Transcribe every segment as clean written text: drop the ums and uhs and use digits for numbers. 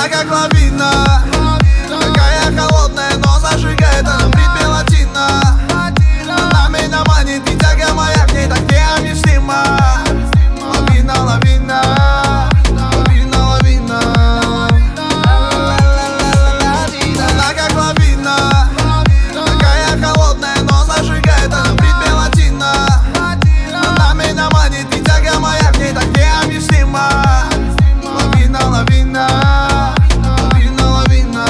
Она как лавина, такая холодная, но зажигает она в ритме латино. Она меня манит, и тяга моя к ней так необъяснима. Лавина, лавина, лавина, лавина. Она как лавина, такая холодная, но зажигает она в ритме латино. Она меня манит, и тяга моя к ней так необъяснима. Лавина, лавина, лавина, лавина.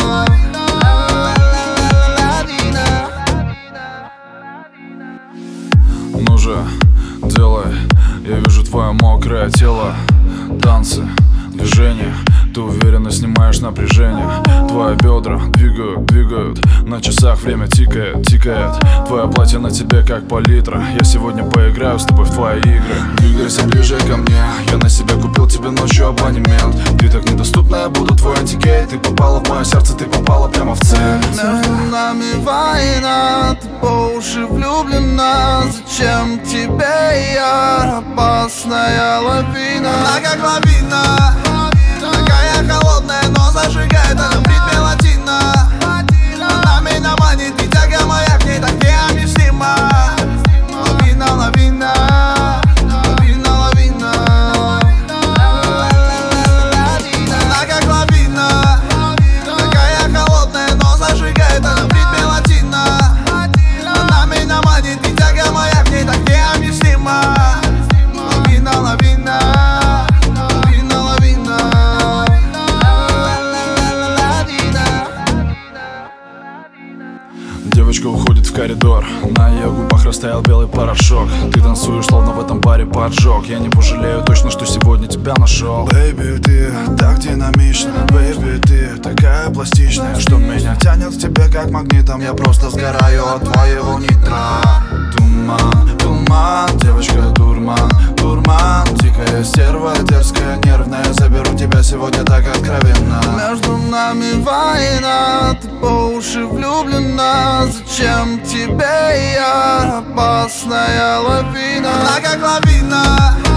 Ну же, делай, я вижу твое мокрое тело. Танцы, движения, ты уверенно снимаешь напряжение. Твои бедра двигают, двигают, на часах время тикает, тикает. Твое платье на тебе как палитра. Я сегодня поиграю с тобой в твои игры. Двигайся ближе ко мне, я на себя купил тебе ночью абонемент. Ты так недоступна, я буду твой антигей. Ты попала в мое сердце, ты попала прямо в цель. Между нами война, ты по уши влюблена. Зачем тебе я, опасная лавина? Она как лавина, такая холодная, но зажигает она в ритме латино. Она меня манит, и тяга моя к ней так необъяснима. Лавина, лавина, лавина, лавина. Она как лавина, такая холодная, но зажигает она в ритме латино. Она меня манит, и тяга моя к ней так необъяснима. Лавина, лавина. Девочка уходит в коридор, на ее губах растаял белый порошок. Ты танцуешь, словно в этом баре поджог. Я не пожалею точно, что сегодня тебя нашел. Бэйби, ты так динамична. Бэйби, ты такая пластичная, что меня тянет к тебе как магнитом. Я просто сгораю от твоего нитра. Туман, туман, девочка дурман, дурман. Дикая стерва, дерзкая, нервная. Заберу тебя сегодня так откровенно. Между нами война, ты по уши влюблена. Зачем тебе я, опасная лавина? Она как лавина,